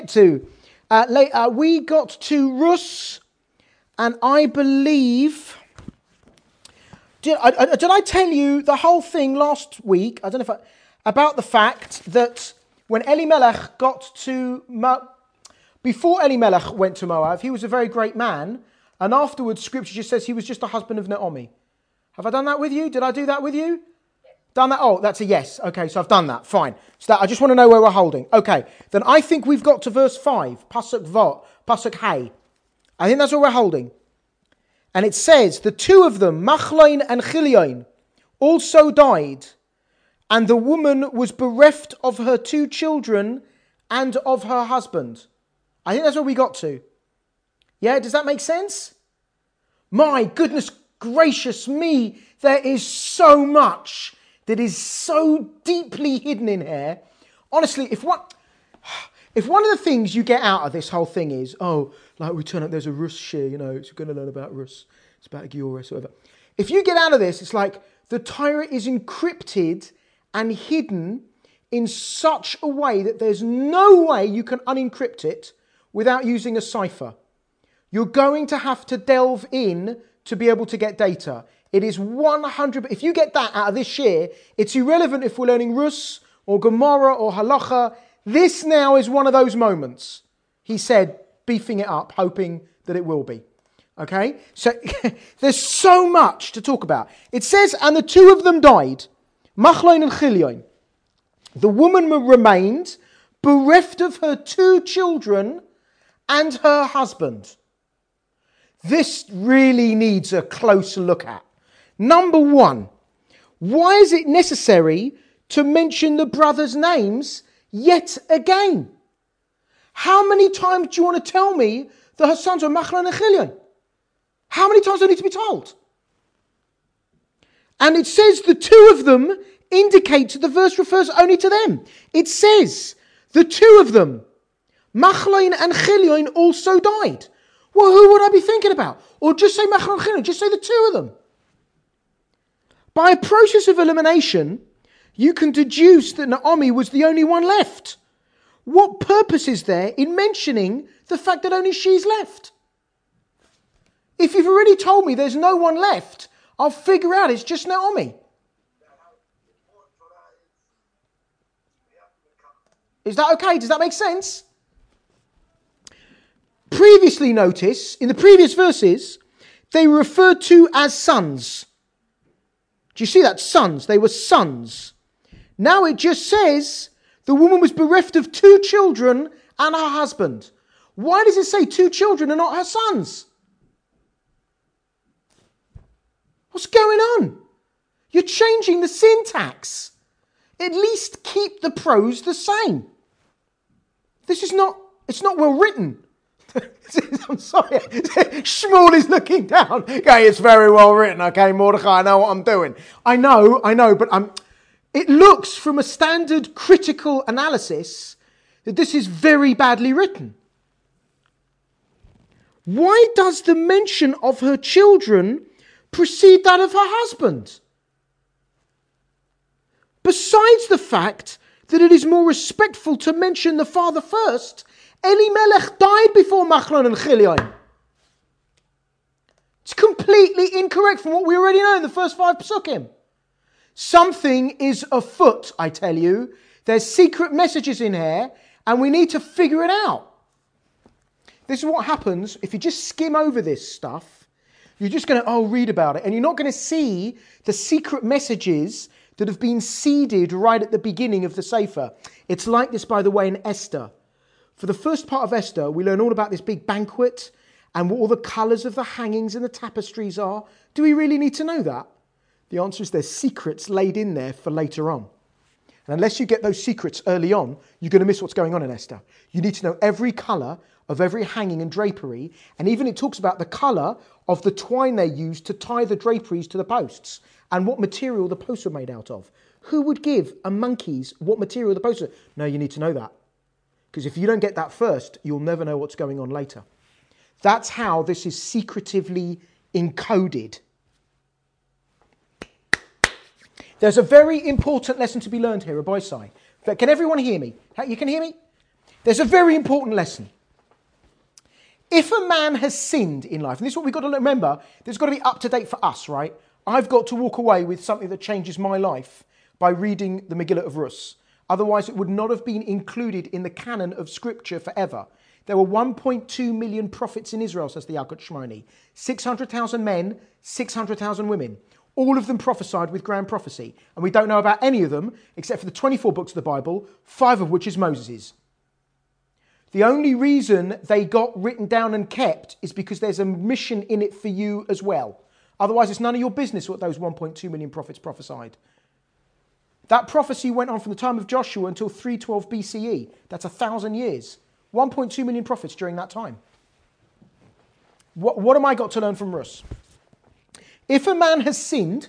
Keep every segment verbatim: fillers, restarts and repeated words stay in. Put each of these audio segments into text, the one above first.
to. Uh, late, uh, we got to Rus, and I believe... Did I, I, did I tell you the whole thing last week? I don't know if I... About the fact that when Elimelech got to... Mo, before Elimelech went to Moab, he was a very great man, and afterwards Scripture just says he was just a husband of Naomi. Have I done that with you? Did I do that with you? Done that? Oh, that's a yes. Okay, so I've done that. Fine. So that, I just want to know where we're holding. Okay, then I think we've got to verse five. Pasuk Vot, Pasuk Hay. I think that's where we're holding. And it says, the two of them, Machlon and Chilion, also died, and the woman was bereft of her two children and of her husband. I think that's where we got to. Yeah, does that make sense? My goodness gracious me, there is so much that is so deeply hidden in here. Honestly, if one, if one of the things you get out of this whole thing is, oh, like we turn up, there's a Rus shir, you know, it's going to learn about Rus, it's about Gioris, whatever. If you get out of this, it's like the Torah is encrypted and hidden in such a way that there's no way you can unencrypt it without using a cipher. You're going to have to delve in to be able to get data. It is one hundred percent. If you get that out of this year, it's irrelevant if we're learning Rus or Gemara or Halacha. This now is one of those moments, he said, beefing it up, hoping that it will be. Okay? So there's so much to talk about. It says, and the two of them died, Machlon and Chilion. The woman remained bereft of her two children and her husband. This really needs a close look at. Number one, why is it necessary to mention the brothers' names yet again? How many times do you want to tell me that her sons are Machlon and Chilion? How many times do I need to be told? And it says the two of them indicates that the verse refers only to them. It says the two of them, Machlon and Chilion, also died. Well, who would I be thinking about? Or just say Machlon and Chilion, just say the two of them. By a process of elimination, you can deduce that Naomi was the only one left. What purpose is there in mentioning the fact that only she's left? If you've already told me there's no one left, I'll figure out it's just Naomi. Is that okay? Does that make sense? Previously notice, in the previous verses, they were referred to as sons. Do you see that? Sons. They were sons. Now it just says the woman was bereft of two children and her husband. Why does it say two children and not her sons? What's going on? You're changing the syntax. At least keep the prose the same. This is not, it's not well written. I'm sorry. Shmuel is looking down. Okay, it's very well written. Okay, Mordechai, I know what I'm doing. I know, I know, but I'm, it looks from a standard critical analysis that this is very badly written. Why does the mention of her children precede that of her husband? Besides the fact that it is more respectful to mention the father first, Elimelech died before Machlon and Chilion. It's completely incorrect from what we already know in the first five psukim. Something is afoot, I tell you. There's secret messages in here, and we need to figure it out. This is what happens if you just skim over this stuff. You're just going to, oh, read about it, and you're not going to see the secret messages that have been seeded right at the beginning of the Sefer. It's like this, by the way, in Esther. For the first part of Esther, we learn all about this big banquet and what all the colours of the hangings and the tapestries are. Do we really need to know that? The answer is there's secrets laid in there for later on. And unless you get those secrets early on, you're going to miss what's going on in Esther. You need to know every colour of every hanging and drapery. And even it talks about the colour of the twine they used to tie the draperies to the posts and what material the posts were made out of. Who would give a monkeys what material the posts are? No, you need to know that. Because if you don't get that first, you'll never know what's going on later. That's how this is secretively encoded. There's a very important lesson to be learned here, Rabbi Sai. Can everyone hear me? You can hear me? There's a very important lesson. If a man has sinned in life, and this is what we've got to remember, there's got to be up to date for us, right? I've got to walk away with something that changes my life by reading the Megillah of Rus. Otherwise, it would not have been included in the canon of Scripture forever. There were one point two million prophets in Israel, says the Yalkut Shimoni. six hundred thousand men, six hundred thousand women. All of them prophesied with grand prophecy. And we don't know about any of them, except for the twenty-four books of the Bible, five of which is Moses's. The only reason they got written down and kept is because there's a mission in it for you as well. Otherwise, it's none of your business what those one point two million prophets prophesied. That prophecy went on from the time of Joshua until three twelve B C E. That's a thousand years. one point two million prophets during that time. What, what am I got to learn from Rus? If a man has sinned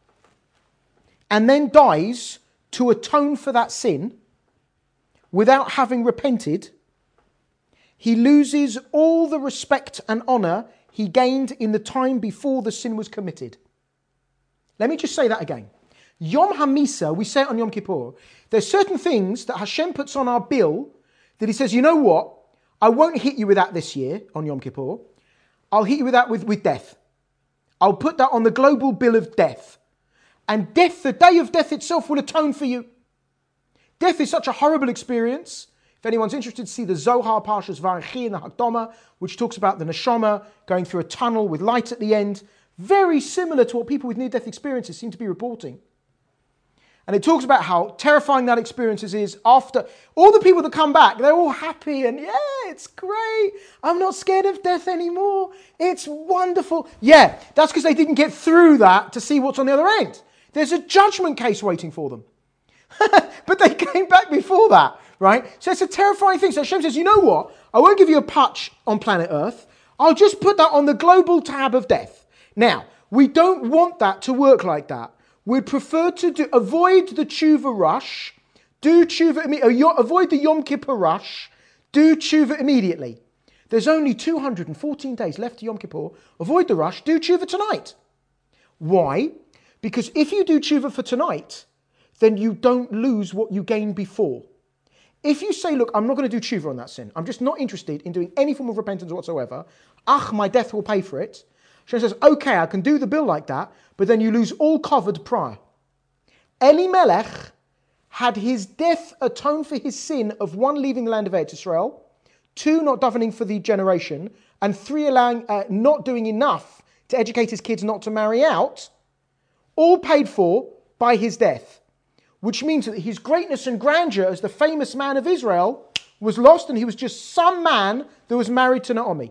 and then dies to atone for that sin without having repented, he loses all the respect and honour he gained in the time before the sin was committed. Let me just say that again. Yom HaMisa, we say it on Yom Kippur, there's certain things that Hashem puts on our bill that he says, you know what, I won't hit you with that this year on Yom Kippur. I'll hit you with that with, with death. I'll put that on the global bill of death. And death, the day of death itself, will atone for you. Death is such a horrible experience. If anyone's interested to see the Zohar, Parshas Varechi and the Hakdama, which talks about the neshama going through a tunnel with light at the end, very similar to what people with near-death experiences seem to be reporting. And it talks about how terrifying that experience is after all the people that come back, they're all happy and yeah, it's great. I'm not scared of death anymore. It's wonderful. Yeah, that's because they didn't get through that to see what's on the other end. There's a judgment case waiting for them. But they came back before that, right? So it's a terrifying thing. So Hashem says, you know what? I won't give you a patch on planet Earth. I'll just put that on the global tab of death. Now, we don't want that to work like that. We'd prefer to do, avoid the tshuva rush, do tshuva, avoid the Yom Kippur rush, do tshuva immediately. There's only two hundred fourteen days left to Yom Kippur. Avoid the rush, do tshuva tonight. Why? Because if you do tshuva for tonight, then you don't lose what you gained before. If you say, look, I'm not going to do tshuva on that sin, I'm just not interested in doing any form of repentance whatsoever, ach, my death will pay for it. She says, okay, I can do the bill like that, but then you lose all covered prior. Elimelech had his death atone for his sin of one, leaving the land of Eretz Israel, two, not davening for the generation, and three, allowing uh, not doing enough to educate his kids not to marry out, all paid for by his death. Which means that his greatness and grandeur as the famous man of Israel was lost, and he was just some man that was married to Naomi.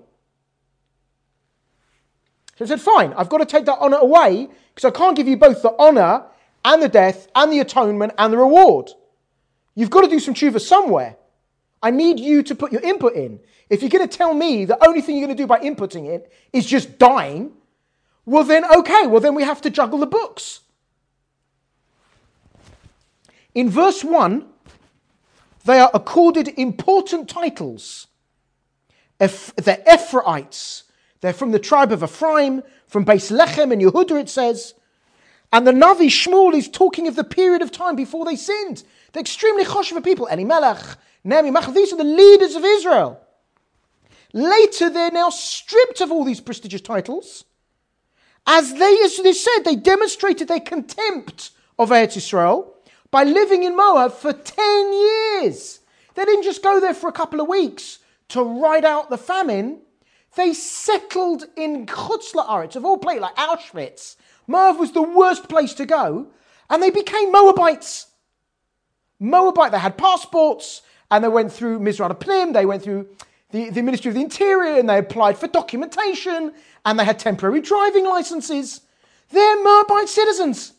So he said, fine, I've got to take that honour away because I can't give you both the honour and the death and the atonement and the reward. You've got to do some tshuva somewhere. I need you to put your input in. If you're going to tell me the only thing you're going to do by inputting it is just dying, well then, okay, well then we have to juggle the books. In verse one, they are accorded important titles. If they're Ephraimites. They're from the tribe of Ephraim, from Beis Lechem and Yehuda, it says. And the Navi Shmuel is talking of the period of time before they sinned. They're extremely choshev people. Elimelech, Nehemiah, Mach, these are the leaders of Israel. Later, they're now stripped of all these prestigious titles. As they, as they said, they demonstrated their contempt of Eretz Israel by living in Moab for ten years. They didn't just go there for a couple of weeks to ride out the famine. They settled in Chutz La'aretz, of all places, like Auschwitz. Moab was the worst place to go, and they became Moabites. Moabite, they had passports, and they went through Mizrah Pnim, they went through the, the Ministry of the Interior, and they applied for documentation, and they had temporary driving licenses. They're Moabite citizens.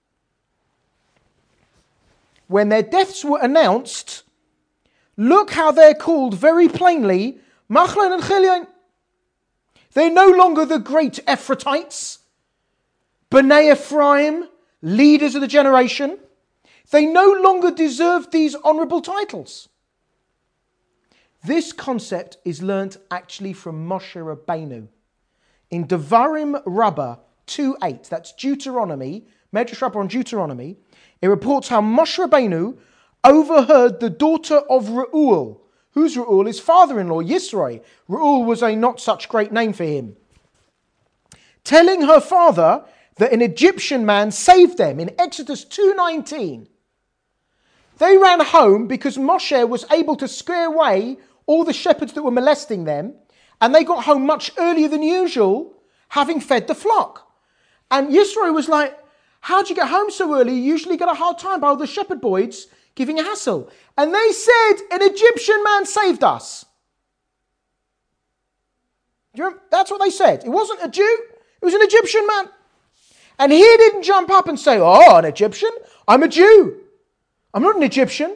When their deaths were announced, look how they're called very plainly, Machlon and Chilyon. They're no longer the great Ephratites, B'nai Ephraim, leaders of the generation. They no longer deserve these honourable titles. This concept is learnt actually from Moshe Rabbeinu. In Devarim Rabbah two eight, that's Deuteronomy, Medrash Rabbah on Deuteronomy, it reports how Moshe Rabbeinu overheard the daughter of Reuel Who's Reuel? His father-in-law, Yisroi. Reuel was a not such great name for him. Telling her father that an Egyptian man saved them in Exodus two nineteen. They ran home because Moshe was able to scare away all the shepherds that were molesting them, and they got home much earlier than usual, having fed the flock. And Yisro was like, how'd you get home so early? You usually get a hard time by all the shepherd boys giving a hassle. And they said, an Egyptian man saved us. Do you remember? That's what they said. It wasn't a Jew, it was an Egyptian man. And he didn't jump up and say, oh, an Egyptian? I'm a Jew. I'm not an Egyptian.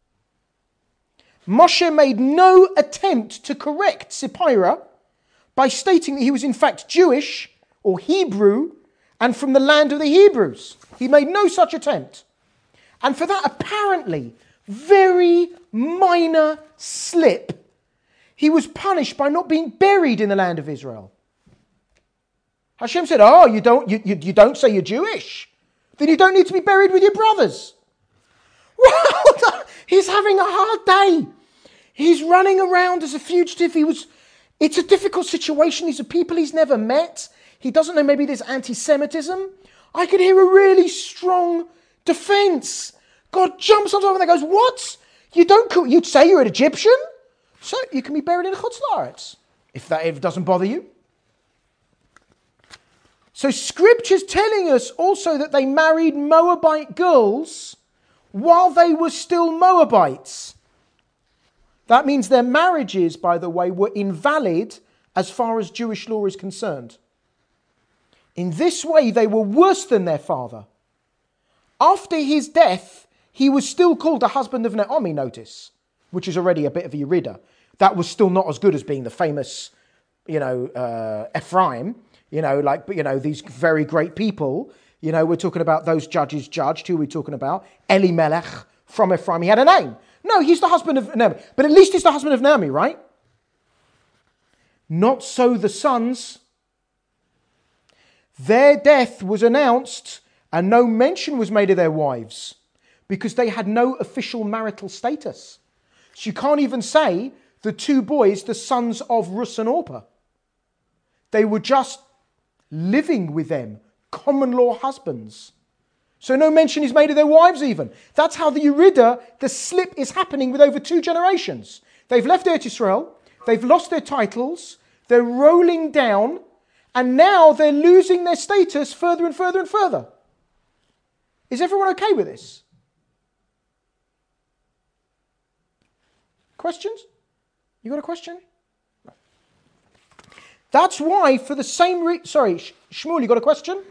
Moshe made no attempt to correct Sipporah by stating that he was in fact Jewish or Hebrew and from the land of the Hebrews. He made no such attempt. And for that apparently very minor slip, he was punished by not being buried in the land of Israel. Hashem said, oh, you don't, you, you, you don't say you're Jewish. Then you don't need to be buried with your brothers. Well, he's having a hard day. He's running around as a fugitive. He was. It's a difficult situation. These are people he's never met. He doesn't know maybe there's anti-Semitism. I could hear a really strong defense. God jumps on top and goes, what? You don't, you'd say you're an Egyptian? So you can be buried in a Chutz La'aretz, if that if it doesn't bother you. So Scripture's telling us also that they married Moabite girls while they were still Moabites. That means their marriages, by the way, were invalid as far as Jewish law is concerned. In this way, they were worse than their father. After his death, he was still called the husband of Naomi, notice, which is already a bit of a Yerida. That was still not as good as being the famous, you know, uh, Ephraim, you know, like, you know, these very great people. You know, we're talking about those judges judged. Who are we talking about? Elimelech from Ephraim. He had a name. No, he's the husband of Naomi. But at least he's the husband of Naomi, right? Not so the sons. Their death was announced and no mention was made of their wives because they had no official marital status. So you can't even say the two boys, the sons of Rus and Orpah. They were just living with them, common law husbands. So no mention is made of their wives even. That's how the Yerida, the slip is happening with over two generations. They've left Eretz Yisrael, they've lost their titles, they're rolling down, and now they're losing their status further and further and further. Is everyone okay with this? Questions? You got a question? No. That's why for the same reason... Sorry, Shmuel, you got a question?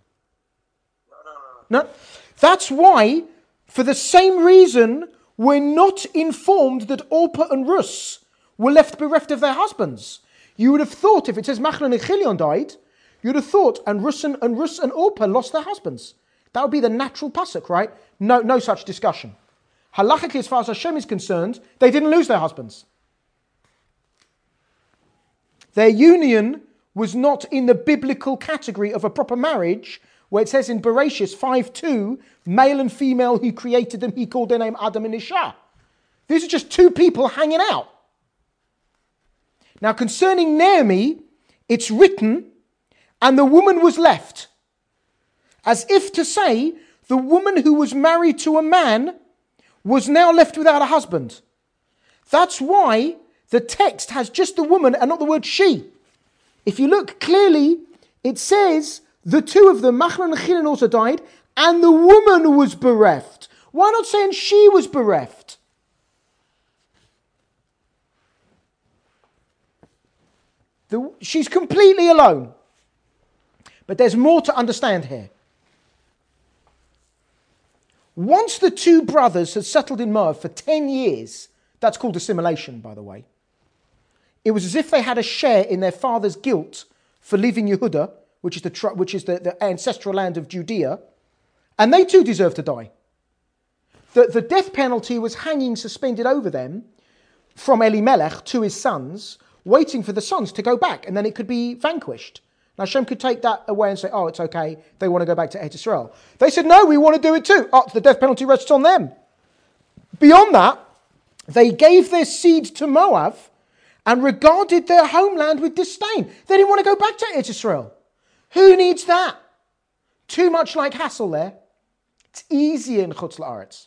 No, that's why, for the same reason, we're not informed that Orpah and Rus were left bereft of their husbands. You would have thought, if it says Machlon and Chilion died, you would have thought, and Rus and, and Rus and Orpah lost their husbands. That would be the natural pasuk, right? No, no such discussion. Halachically, as far as Hashem is concerned, they didn't lose their husbands. Their union was not in the biblical category of a proper marriage, where it says in Bereshis five two, male and female who created them, he called their name Adam and Isha. These are just two people hanging out. Now concerning Naomi, it's written, and the woman was left. As if to say, the woman who was married to a man was now left without a husband. That's why the text has just the woman and not the word she. If you look clearly, it says... The two of them, Machlon and Chilion, also died, and the woman was bereft. Why not saying she was bereft? The, she's completely alone. But there's more to understand here. Once the two brothers had settled in Moab for ten years, that's called assimilation, by the way, it was as if they had a share in their father's guilt for leaving Yehudah, which is the which is the, the ancestral land of Judea, and they too deserve to die. The, the death penalty was hanging suspended over them from Elimelech to his sons, waiting for the sons to go back, and then it could be vanquished. Now Hashem could take that away and say, oh, it's okay, they want to go back to Eretz Yisrael. They said, no, we want to do it too. Oh, the death penalty rests on them. Beyond that, They gave their seed to Moab and regarded their homeland with disdain. They didn't want to go back to Israel. Who needs that? Too much like hassle there. It's easier in Chutz La'aretz.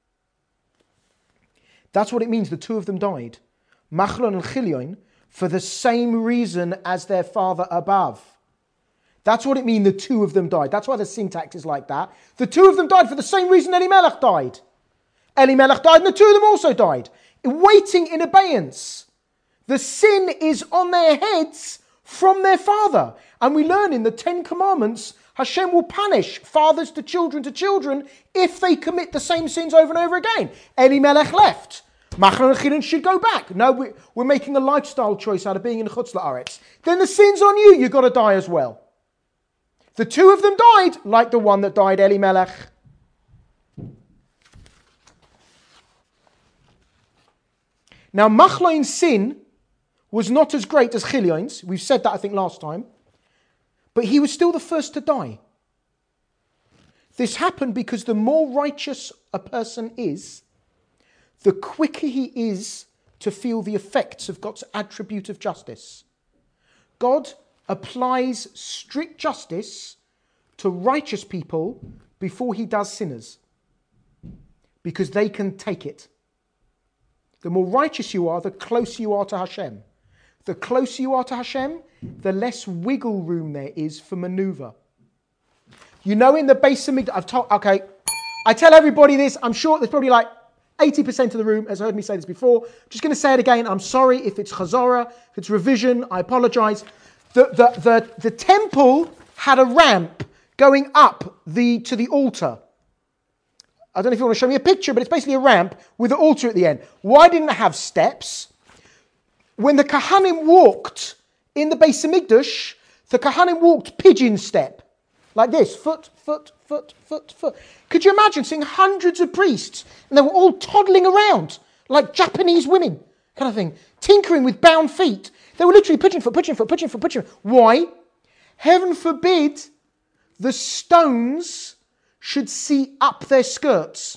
That's what it means. The two of them died, Machlon and Chilion, for the same reason as their father above. That's what it means. The two of them died. That's why the syntax is like that. The two of them died for the same reason Elimelech died. Elimelech died and the two of them also died. Waiting in abeyance. The sin is on their heads from their father. And we learn in the Ten Commandments, Hashem will punish fathers to children to children if they commit the same sins over and over again. Elimelech left. Machlon and Chilion should go back. No, we're making a lifestyle choice out of being in Chutz La'aretz. Then the sin's on you. You've got to die as well. The two of them died like the one that died, Elimelech. Now, Machlon's sin was not as great as Chilion's. We've said that, I think, last time. But he was still the first to die. This happened because the more righteous a person is, the quicker he is to feel the effects of God's attribute of justice. God applies strict justice to righteous people before he does sinners, because they can take it. The more righteous you are, the closer you are to Hashem. The closer you are to Hashem, the less wiggle room there is for maneuver. You know, in the Beis Hamikdash, I've told, okay, I tell everybody this, I'm sure there's probably like eighty percent of the room has heard me say this before. I'm just going to say it again. I'm sorry if it's chazorah, if it's revision, I apologize. The, the, the, the temple had a ramp going up the to the altar. I don't know if you want to show me a picture, but it's basically a ramp with an altar at the end. Why didn't it have steps? When the Kohanim walked in the Beis Hamikdash, the Kohanim walked pigeon step. Like this, foot, foot, foot, foot, foot. Could you imagine seeing hundreds of priests and they were all toddling around like Japanese women, kind of thing, tinkering with bound feet. They were literally pigeon foot, pigeon foot, pigeon foot, pigeon foot. Why? Heaven forbid the stones should see up their skirts.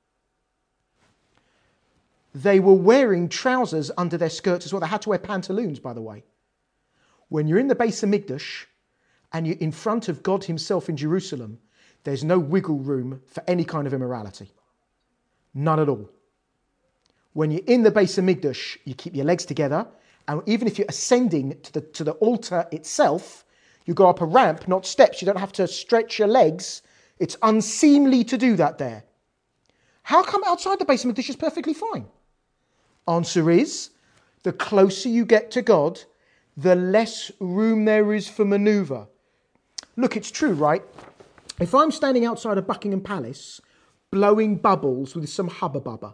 They were wearing trousers under their skirts as well. They had to wear pantaloons, by the way. When you're in the Beis Hamikdash and you're in front of God himself in Jerusalem, there's no wiggle room for any kind of immorality. None at all. When you're in the Beis Hamikdash, you keep your legs together, and even if you're ascending to the, to the altar itself, you go up a ramp, not steps. You don't have to stretch your legs. It's unseemly to do that there. How come outside the Beis Hamikdash is perfectly fine? Answer is, the closer you get to God, the less room there is for maneuver. Look, it's true, right? If I'm standing outside of Buckingham Palace, blowing bubbles with some hubba bubba,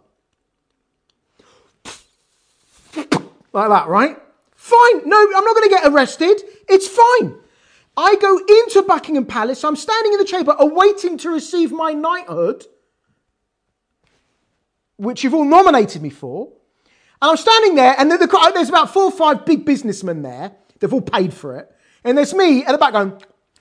like that, right? Fine. No, I'm not going to get arrested. It's fine. I go into Buckingham Palace. I'm standing in the chamber awaiting to receive my knighthood, which you've all nominated me for. And I'm standing there, and there's about four or five big businessmen there. They've all paid for it. And there's me at the back going,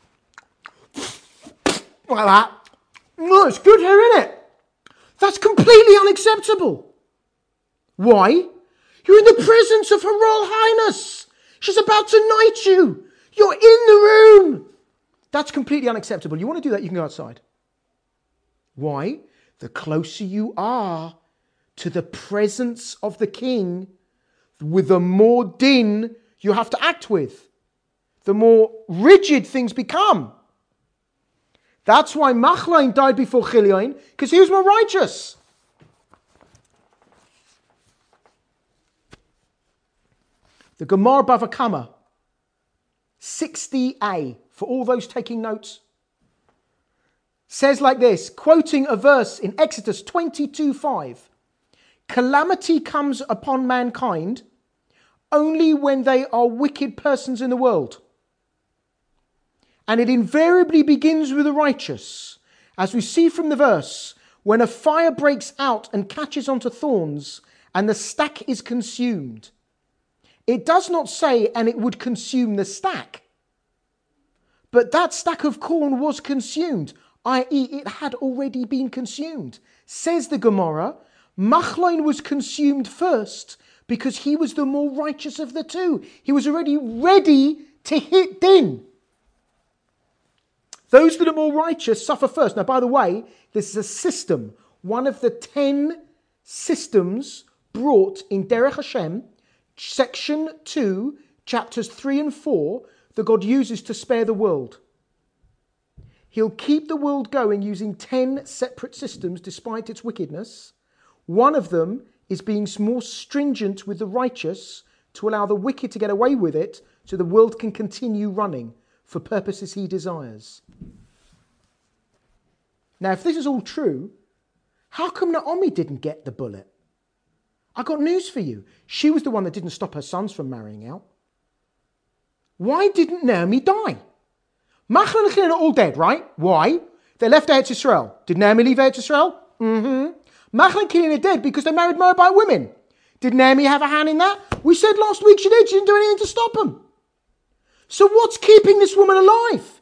like that. No, it's good here, isn't it? That's completely unacceptable. Why? You're in the presence of Her Royal Highness. She's about to knight you. You're in the room. That's completely unacceptable. You want to do that, you can go outside. Why? The closer you are to the presence of the king, with the more din you have to act with, the more rigid things become. That's why Machlon died before Chilion, because he was more righteous. The Gemara Bava Kama, sixty a, for all those taking notes, says like this, quoting a verse in Exodus twenty-two five, calamity comes upon mankind only when they are wicked persons in the world. And it invariably begins with the righteous. As we see from the verse, when a fire breaks out and catches onto thorns and the stack is consumed, it does not say, and it would consume the stack. But that stack of corn was consumed, that is it had already been consumed. Says the Gemara, Machlon was consumed first because he was the more righteous of the two. He was already ready to hit din. Those that are more righteous suffer first. Now, by the way, this is a system. One of the ten systems brought in Derech Hashem, section two, chapters three and four, that God uses to spare the world. He'll keep the world going using ten separate systems despite its wickedness. One of them is being more stringent with the righteous to allow the wicked to get away with it so the world can continue running for purposes he desires. Now, if this is all true, how come Naomi didn't get the bullet? I got news for you. She was the one that didn't stop her sons from marrying out. Why didn't Naomi die? Machlon and Chilin are all dead, right? Why? They left Eretz Yisrael. Did Naomi leave Eretz Yisrael? Mm-hmm. Machlon and Chilin are dead because they married Moabite women. Did Naomi have a hand in that? We said last week she did. She didn't do anything to stop them. So what's keeping this woman alive?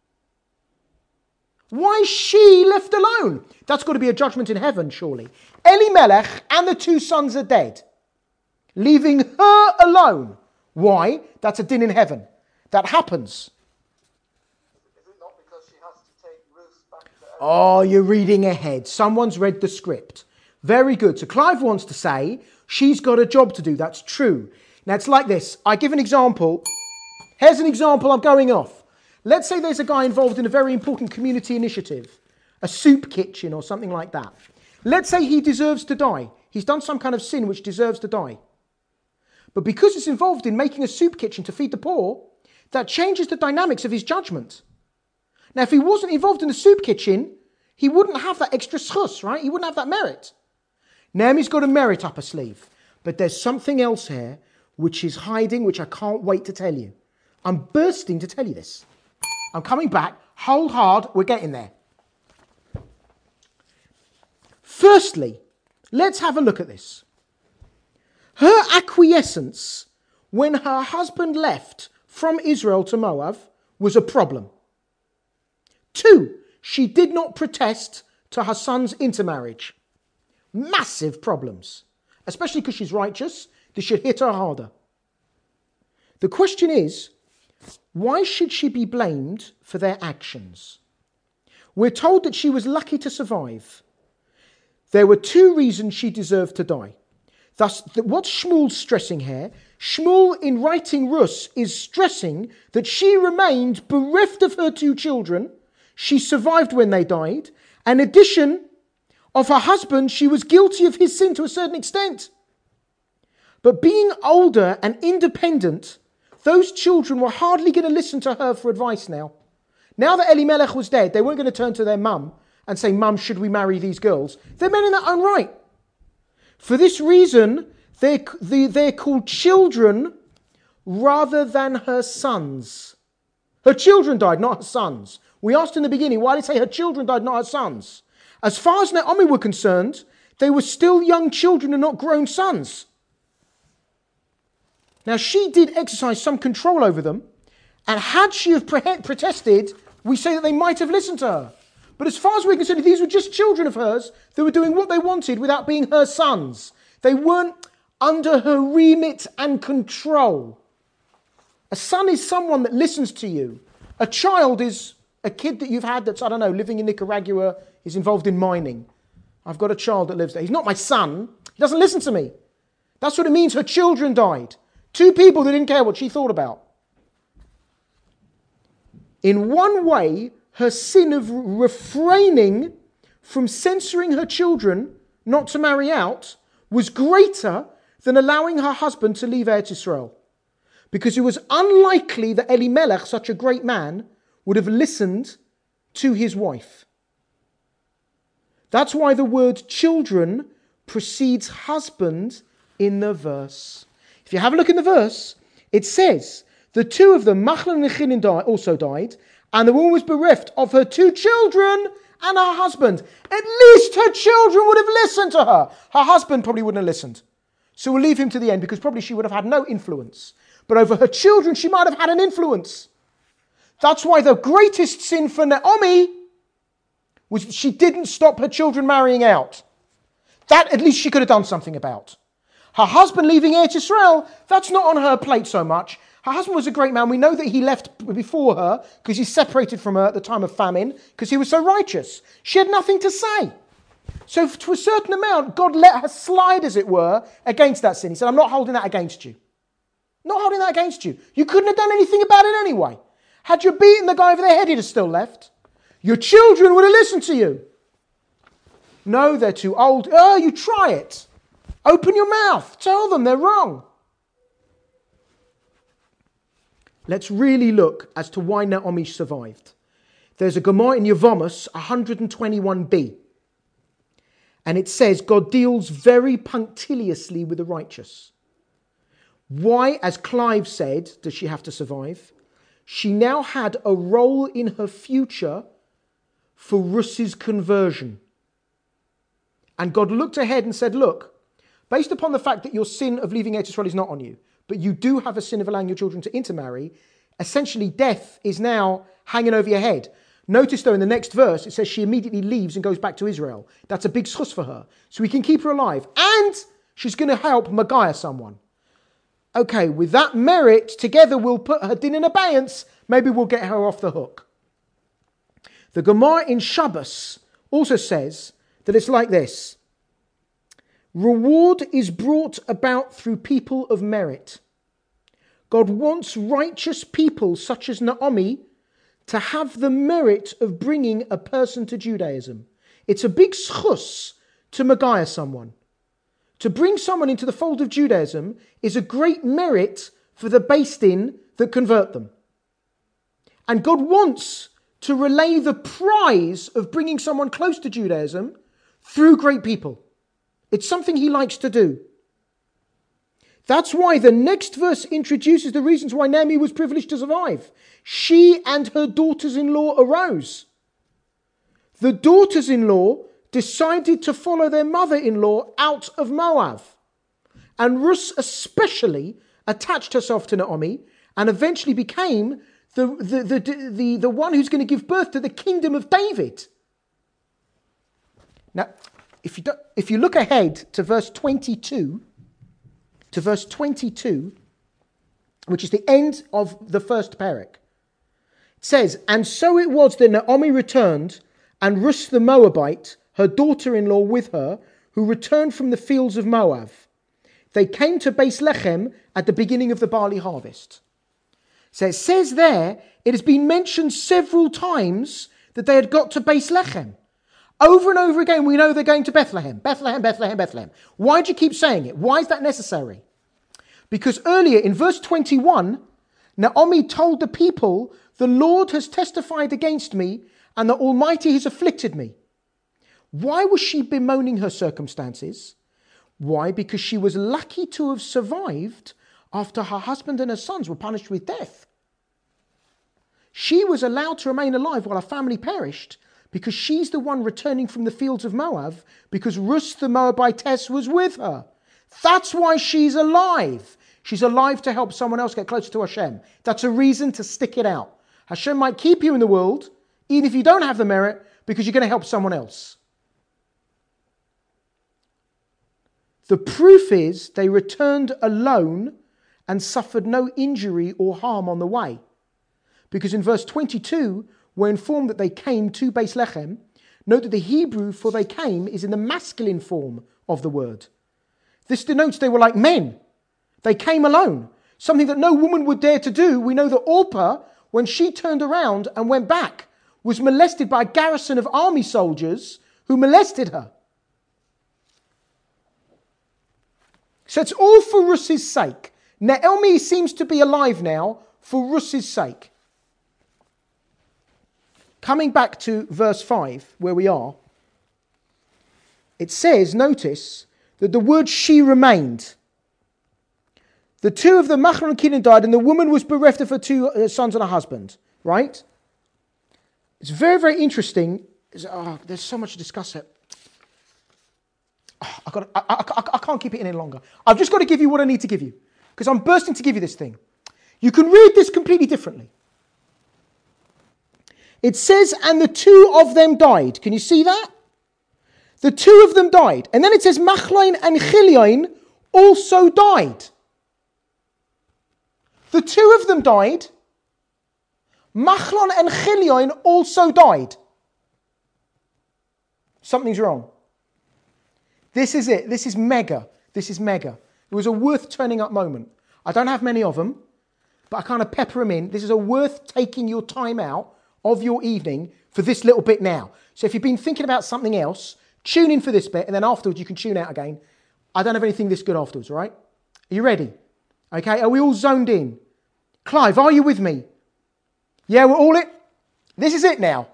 Why is she left alone? That's got to be a judgment in heaven, surely. Elimelech and the two sons are dead, leaving her alone. Why? That's a din in heaven. That happens. Is it not because she has to take Ruth back to Eretz? Oh, you're reading ahead. Someone's read the script. Very good. So Clive wants to say she's got a job to do. That's true. Now it's like this. I give an example. Here's an example. I'm going off. Let's say there's a guy involved in a very important community initiative, a soup kitchen or something like that. Let's say he deserves to die. He's done some kind of sin which deserves to die. But because it's involved in making a soup kitchen to feed the poor, that changes the dynamics of his judgment. Now, if he wasn't involved in the soup kitchen, he wouldn't have that extra schus, right? He wouldn't have that merit. Naomi's got a merit up her sleeve. But there's something else here which is hiding, which I can't wait to tell you. I'm bursting to tell you this. I'm coming back. Hold hard. We're getting there. Firstly, let's have a look at this. Her acquiescence when her husband left from Israel to Moab was a problem. Two, she did not protest to her son's intermarriage. Massive problems. Especially because she's righteous. This should hit her harder. The question is, why should she be blamed for their actions? We're told that she was lucky to survive. There were two reasons she deserved to die. Thus, what's Shmuel's stressing here? Shmuel, in writing Rus, is stressing that she remained bereft of her two children. She survived when they died. In addition of her husband, she was guilty of his sin to a certain extent. But being older and independent, those children were hardly going to listen to her for advice now. Now that Elimelech was dead, they weren't going to turn to their mum and say, "Mum, should we marry these girls?" They're men in their own right. For this reason, they're, they're called children rather than her sons. Her children died, not her sons. We asked in the beginning, why did it say her children died, not her sons? As far as Naomi were concerned, they were still young children and not grown sons. Now, she did exercise some control over them, and had she have protested, we say that they might have listened to her. But as far as we're concerned, these were just children of hers that were doing what they wanted without being her sons. They weren't under her remit and control. A son is someone that listens to you. A child is a kid that you've had that's, I don't know, living in Nicaragua, is involved in mining. I've got a child that lives there. He's not my son. He doesn't listen to me. That's what it means her children died. Two people that didn't care what she thought about. In one way, her sin of refraining from censoring her children not to marry out was greater than allowing her husband to leave Eretz Yisrael. Because it was unlikely that Elimelech, such a great man, would have listened to his wife. That's why the word children precedes husband in the verse. If you have a look in the verse, it says, the two of them, Machlon and Chilin, also died, and the woman was bereft of her two children and her husband. At least her children would have listened to her. Her husband probably wouldn't have listened. So we'll leave him to the end because probably she would have had no influence. But over her children, she might have had an influence. That's why the greatest sin for Naomi was she didn't stop her children marrying out. That at least she could have done something about. Her husband leaving Eretz Israel, that's not on her plate so much. Her husband was a great man. We know that he left before her because he separated from her at the time of famine because he was so righteous. She had nothing to say. So to a certain amount, God let her slide, as it were, against that sin. He said, I'm not holding that against you. Not holding that against you. You couldn't have done anything about it anyway. Had you beaten the guy over the head, he'd have still left. Your children would have listened to you. No, they're too old. Oh, you try it. Open your mouth. Tell them they're wrong. Let's really look as to why Naomi survived. There's a Gemara in Yevamos one twenty-one b. And it says, God deals very punctiliously with the righteous. Why, as Clive said, does she have to survive? She now had a role in her future for Russ's conversion. And God looked ahead and said, look, based upon the fact that your sin of leaving Eretz Israel is not on you, but you do have a sin of allowing your children to intermarry, essentially death is now hanging over your head. Notice though in the next verse, it says she immediately leaves and goes back to Israel. That's a big schus for her. So we can keep her alive. And she's going to help Megiah someone. Okay, with that merit, together we'll put her din in abeyance. Maybe we'll get her off the hook. The Gemara in Shabbos also says that it's like this. Reward is brought about through people of merit. God wants righteous people such as Naomi to have the merit of bringing a person to Judaism. It's a big schus to Megiah someone. To bring someone into the fold of Judaism is a great merit for the Beis Din that convert them. And God wants to relay the prize of bringing someone close to Judaism through great people. It's something he likes to do. That's why the next verse introduces the reasons why Naomi was privileged to survive. She and her daughters-in-law arose. The daughters-in-law decided to follow their mother-in-law out of Moab. And Ruth especially attached herself to Naomi and eventually became the, the, the, the, the one who's going to give birth to the kingdom of David. Now, if you, do, if you look ahead to verse twenty-two, to verse twenty-two, which is the end of the first parak, it says, and so it was that Naomi returned, and Ruth the Moabite, her daughter-in-law with her, who returned from the fields of Moab. They came to Beis Lechem at the beginning of the barley harvest. So it says there, it has been mentioned several times that they had got to Beis Lechem. Over and over again, we know they're going to Bethlehem, Bethlehem, Bethlehem, Bethlehem. Why do you keep saying it? Why is that necessary? Because earlier in verse twenty-one, Naomi told the people, the Lord has testified against me and the Almighty has afflicted me. Why was she bemoaning her circumstances? Why? Because she was lucky to have survived after her husband and her sons were punished with death. She was allowed to remain alive while her family perished because she's the one returning from the fields of Moab because Ruth the Moabitess was with her. That's why she's alive. She's alive to help someone else get closer to Hashem. That's a reason to stick it out. Hashem might keep you in the world, even if you don't have the merit, because you're going to help someone else. The proof is they returned alone and suffered no injury or harm on the way. Because in verse twenty-two, we're informed that they came to Beis Lechem. Note that the Hebrew for they came is in the masculine form of the word. This denotes they were like men. They came alone. Something that no woman would dare to do. We know that Orpah, when she turned around and went back, was molested by a garrison of army soldiers who molested her. So it's all for Ruth's sake. Naomi seems to be alive now for Ruth's sake. Coming back to verse five, where we are, it says, notice, that the word she remained. The two of the Machlon and Kenan died, and the woman was bereft of her two uh, sons and a husband. Right? It's very, very interesting. Oh, there's so much to discuss here. Oh, I, got, I, I, I, I can't keep it in any longer. I've just got to give you what I need to give you, because I'm bursting to give you this thing. You can read this completely differently. It says, and the two of them died. Can you see that? The two of them died. And then it says Machlon and Chilion also died. The two of them died. Machlon and Chilion also died. Something's wrong. This is it. This is mega. This is mega. It was a worth turning up moment. I don't have many of them, but I kind of pepper them in. This is a worth taking your time out of your evening for this little bit now. So if you've been thinking about something else, tune in for this bit, and then afterwards you can tune out again. I don't have anything this good afterwards, right? Are you ready? Okay, are we all zoned in? Clive, are you with me? Yeah, we're all it. This is it now.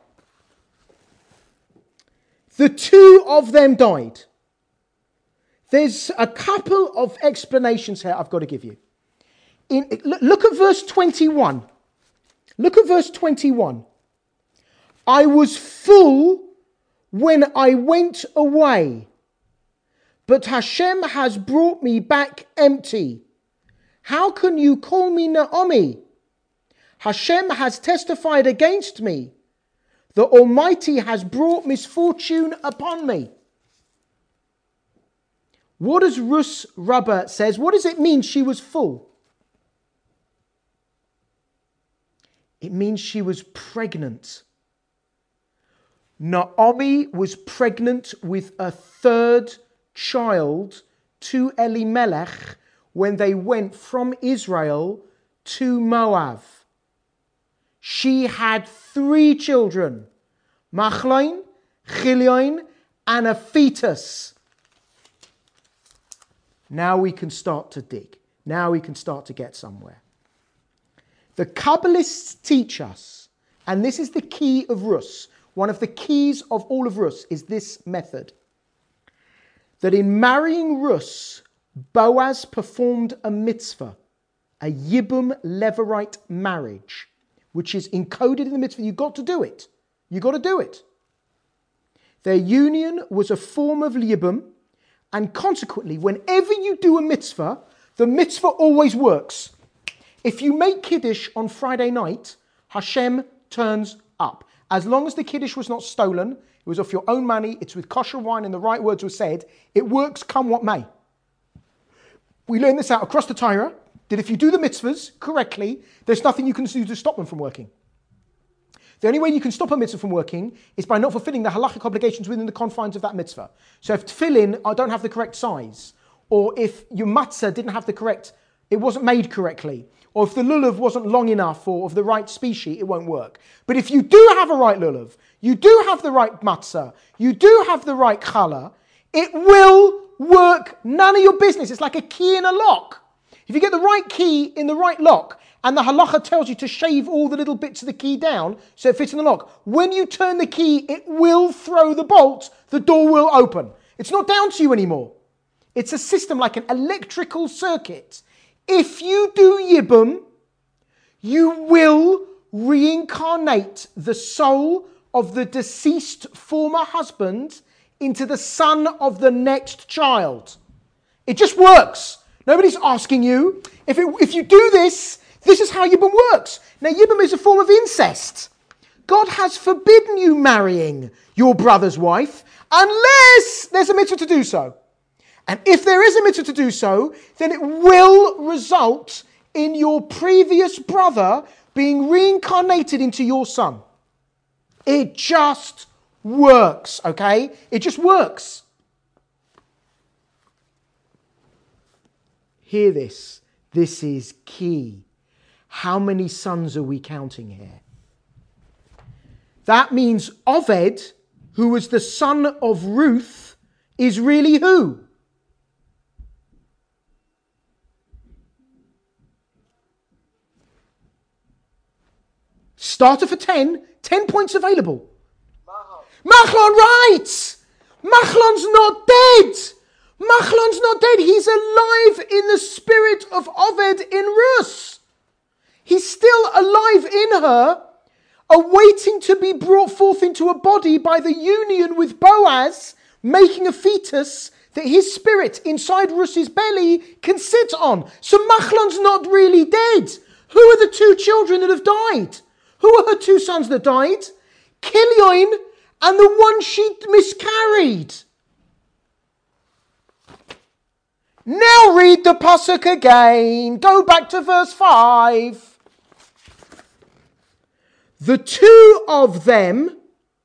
The two of them died. There's a couple of explanations here I've got to give you. In, look at verse twenty-one. Look at verse twenty-one. I was full when I went away, but Hashem has brought me back empty. How can you call me Naomi? Hashem has testified against me. The Almighty has brought misfortune upon me. What does Rus Rabbah says? What does it mean she was full? It means she was pregnant. Naomi was pregnant with a third child to Elimelech when they went from Israel to Moab. She had three children, Machlon, Chilion, and a fetus. Now we can start to dig. Now we can start to get somewhere. The Kabbalists teach us, and this is the key of Rus, one of the keys of all of Rus is this method, that in marrying Rus, Boaz performed a mitzvah, a Yibum Levirate marriage, which is encoded in the mitzvah. You've got to do it. You've got to do it. Their union was a form of Yibum, and consequently, whenever you do a mitzvah, the mitzvah always works. If you make Kiddush on Friday night, Hashem turns up. As long as the Kiddush was not stolen, it was off your own money, it's with kosher wine and the right words were said, it works come what may. We learned this out across the Torah, that if you do the mitzvahs correctly, there's nothing you can do to stop them from working. The only way you can stop a mitzvah from working is by not fulfilling the halachic obligations within the confines of that mitzvah. So if tefillin don't have the correct size, or if your matzah didn't have the correct, it wasn't made correctly, or if the lulav wasn't long enough or of the right species, it won't work. But if you do have a right lulav, you do have the right matzah, you do have the right challah, it will work. None of your business. It's like a key in a lock. If you get the right key in the right lock, and the halacha tells you to shave all the little bits of the key down so it fits in the lock, when you turn the key, it will throw the bolt, the door will open. It's not down to you anymore. It's a system like an electrical circuit. If you do Yibum, you will reincarnate the soul of the deceased former husband into the son of the next child. It just works. Nobody's asking you. If, it, if you do this, this is how Yibum works. Now, Yibum is a form of incest. God has forbidden you marrying your brother's wife unless there's a mitzvah to do so. And if there is a mitzvah to do so, then it will result in your previous brother being reincarnated into your son. It just works, okay? It just works. Hear this. This is key. How many sons are we counting here? That means Oved, who was the son of Ruth, is really who? Starter for ten. ten points available. Machlon, right! Machlon's not dead. Machlon's not dead. He's alive in the spirit of Oved in Rus. He's still alive in her, awaiting to be brought forth into a body by the union with Boaz, making a fetus that his spirit inside Rus's belly can sit on. So Machlon's not really dead. Who are the two children that have died? Who are her two sons that died? Chilion and the one she miscarried. Now read the pasuk again. Go back to verse five. The two of them,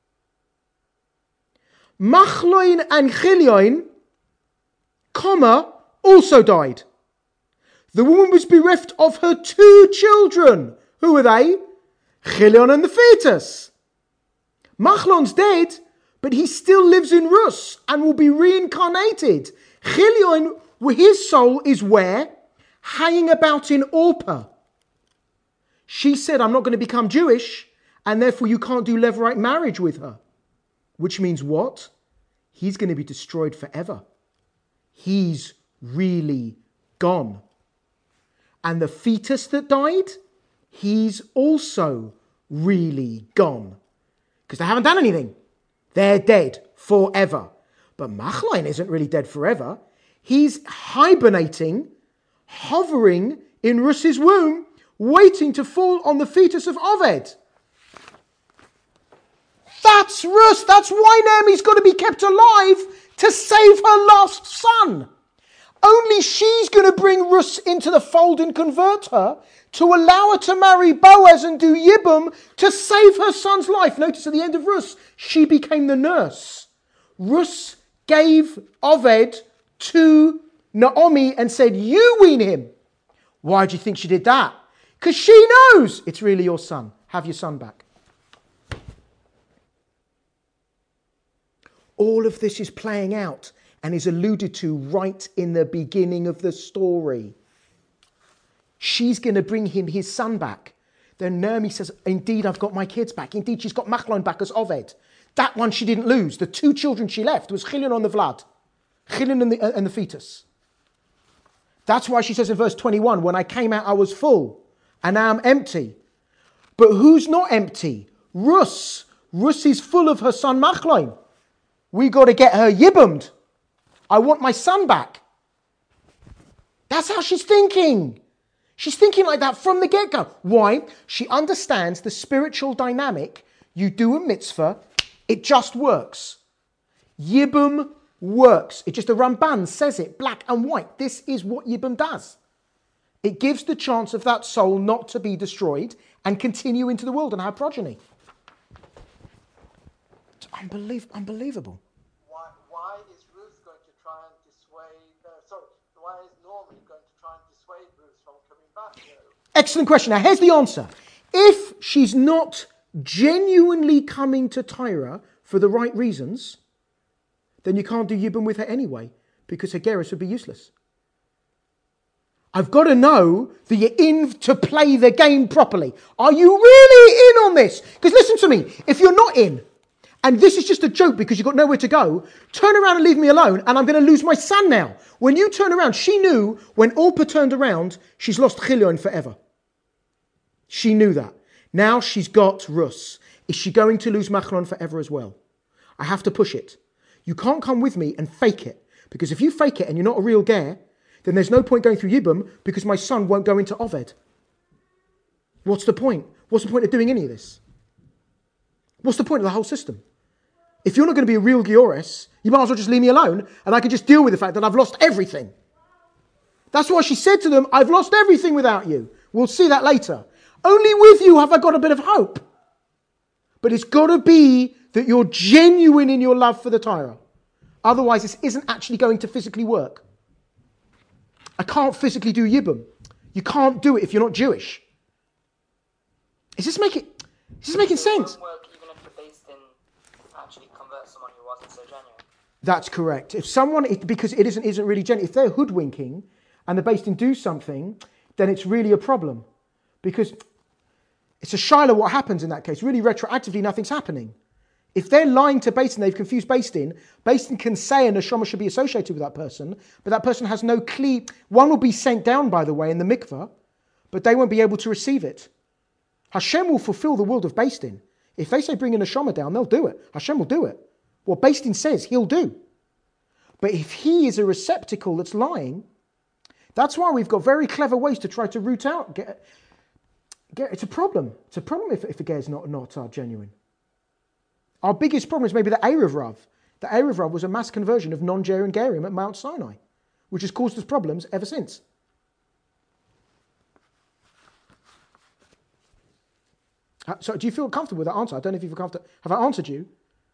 Machloin and Chilion, comma, also died. The woman was bereft of her two children. Who are they? Chilion and the fetus. Machlon's dead, but he still lives in Rus and will be reincarnated. Chilion, his soul is where? Hanging about in Orpah. She said, I'm not going to become Jewish, and therefore you can't do levirate marriage with her. Which means what? He's going to be destroyed forever. He's really gone. And the fetus that died, he's also really gone. Because they haven't done anything. They're dead forever. But Machloin isn't really dead forever. He's hibernating, hovering in Rus's womb, waiting to fall on the fetus of Oved. That's Rus. That's why Naomi's got to be kept alive to save her lost son. Only she's going to bring Rus into the fold and convert her to allow her to marry Boaz and do Yibum to save her son's life. Notice at the end of Rus, she became the nurse. Rus gave Oved to Naomi and said, you wean him. Why do you think she did that? Because she knows it's really your son. Have your son back. All of this is playing out and is alluded to right in the beginning of the story. She's going to bring him his son back. Then Naomi says, indeed, I've got my kids back. Indeed, she's got Machlon back as Oved. That one she didn't lose. The two children she left was Chilion on the Vlad. Chilion and the, uh, and the fetus. That's why she says in verse twenty-one, when I came out, I was full, and now I'm empty. But who's not empty? Rus. Rus is full of her son Machlon. We got to get her yibbumed. I want my son back. That's how she's thinking. She's thinking like that from the get-go. Why? She understands the spiritual dynamic. You do a mitzvah, it just works. Yibum works. It just, the Ramban says it, black and white. This is what Yibum does. It gives the chance of that soul not to be destroyed and continue into the world and have progeny. It's unbelievable. unbelievable. Why, why is Ruth going to try and dissuade, uh, sorry, why is Naomi going to try and dissuade Ruth from coming back? Though? Excellent question. Now, here's the answer. If she's not genuinely coming to Tyra for the right reasons, then you can't do Yibum with her anyway, because her Geras would be useless. I've got to know that you're in to play the game properly. Are you really in on this? Because listen to me, if you're not in, and this is just a joke because you've got nowhere to go, turn around and leave me alone, and I'm going to lose my son now. When you turn around, she knew when Orpah turned around, she's lost Chilion forever. She knew that. Now she's got Rus. Is she going to lose Machlon forever as well? I have to push it. You can't come with me and fake it. Because if you fake it and you're not a real ger, then there's no point going through Yibum because my son won't go into Oved. What's the point? What's the point of doing any of this? What's the point of the whole system? If you're not going to be a real Giores, you might as well just leave me alone and I can just deal with the fact that I've lost everything. That's why she said to them, I've lost everything without you. We'll see that later. Only with you have I got a bit of hope. But it's got to be that you're genuine in your love for the Torah. Otherwise, this isn't actually going to physically work. I can't physically do Yibum. You can't do it if you're not Jewish. Is this making, is this making sense? It won't work even if the Beis Din actually converts someone who wasn't so genuine. That's correct. If someone, because it isn't, isn't really genuine, if they're hoodwinking and the Beis Din do something, then it's really a problem. Because it's a Shiloh what happens in that case. Really retroactively, nothing's happening. If they're lying to Beis Din, they've confused Beis Din, Beis Din can say a neshama should be associated with that person, but that person has no kli. One will be sent down, by the way, in the mikveh, but they won't be able to receive it. Hashem will fulfill the word of Beis Din. If they say bring a neshama down, they'll do it. Hashem will do it. What Beis Din says, he'll do. But if he is a receptacle that's lying, that's why we've got very clever ways to try to root out. Get, get, it's a problem. It's a problem if, if a ger is not, not uh, genuine. Our biggest problem is maybe the Erev Rav. The Erev Rav was a mass conversion of non-Ger and Gerim at Mount Sinai. which has caused us problems ever since. Uh, So do you feel comfortable with that answer? I don't know if you feel comfortable. Have I answered you?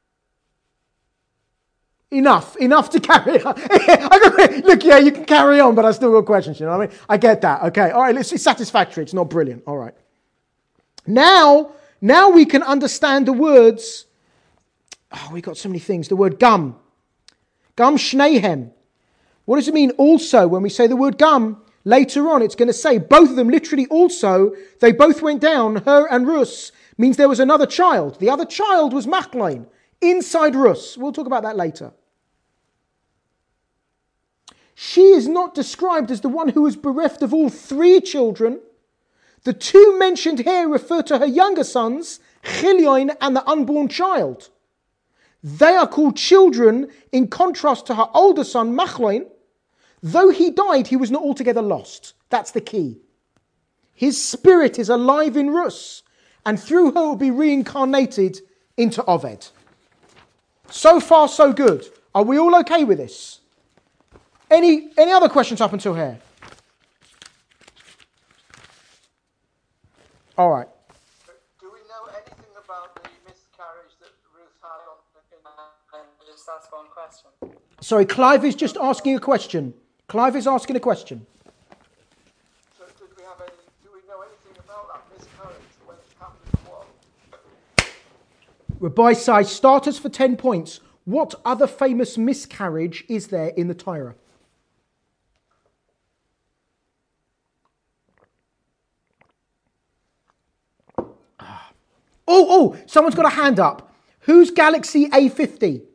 Enough, enough to carry on. Look, yeah, you can carry on, but I still got questions, you know what I mean? I get that. Okay, all right, it's satisfactory. It's not brilliant. All right. Now, now we can understand the words. Oh, we got so many things. The word gum. Gum shnehem. What does it mean also when we say the word gum? Later on, it's going to say both of them literally also, they both went down, her and Rus, means there was another child. The other child was Machlain, inside Rus. We'll talk about that later. She is not described as the one who was bereft of all three children. The two mentioned here refer to her younger sons, Chilyon and the unborn child. They are called children in contrast to her older son, Machlain. Though he died, he was not altogether lost. That's the key. His spirit is alive in Rus, and through her will be reincarnated into Oved. So far, so good. Are we all okay with this? Any, any other questions up until here? All right. Do we know anything about the miscarriage that Ruth had on in And just ask one question. Sorry, Clive is just asking a question. Clive is asking a question. So did we have any, do we know anything about that miscarriage, when it happened and what? Rabbi Sai, starters for ten points. What other famous miscarriage is there in the Torah? Oh, oh, someone's got a hand up. Who's Galaxy A fifty?